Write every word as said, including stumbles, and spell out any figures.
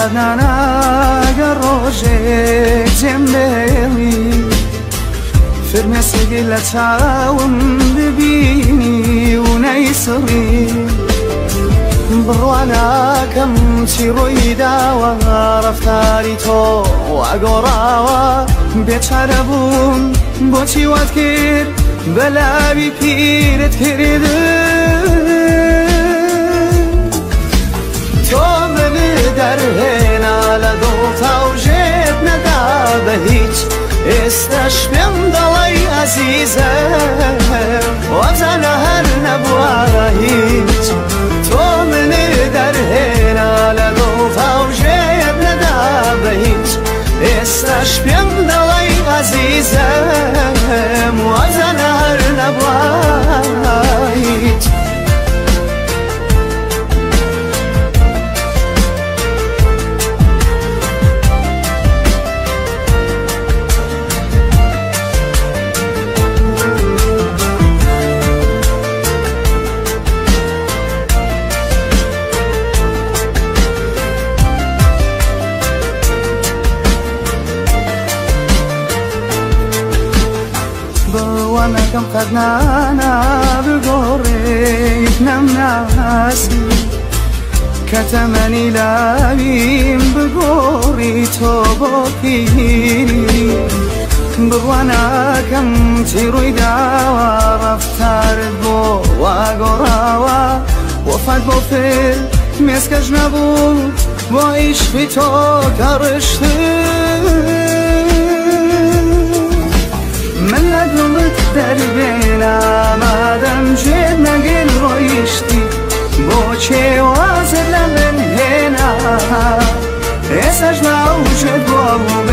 خدنانا روجك جنبي فرمسي لتعاون ببيني ونيسري بڕوانا کەم چیڕۆی داوە ڕەفتاری تۆ وەگۆڕاوە بێچارە بووم بۆچی وات کرد بەلاوی پیرت کردم تۆ من دەرهێنا لە دڵ تاوژێت نەدا بە هیچ ئێستاش پێم دەڵێی عەزیزەم وەبزانە هەر نەبووە هیچ تۆ من دەرهێنا لە دڵ تاوژێت نەدا بە هیچ ئێستاش پێم دەڵێی عەزیزەم وەبزانە هەر نەبووە هیچ كم خدنانا بقوريك نمناسي كتمني لابيم بقوري توبوكيني بغوانا كم تيروي داوا رفتار بو وقراوا وفاد بو فير مسكش نبو بو عشقي تو كرشتي من لدلت دربینا مادم جد نگل رویشتی با چه واسه لبن هنا اساش نوشد بابم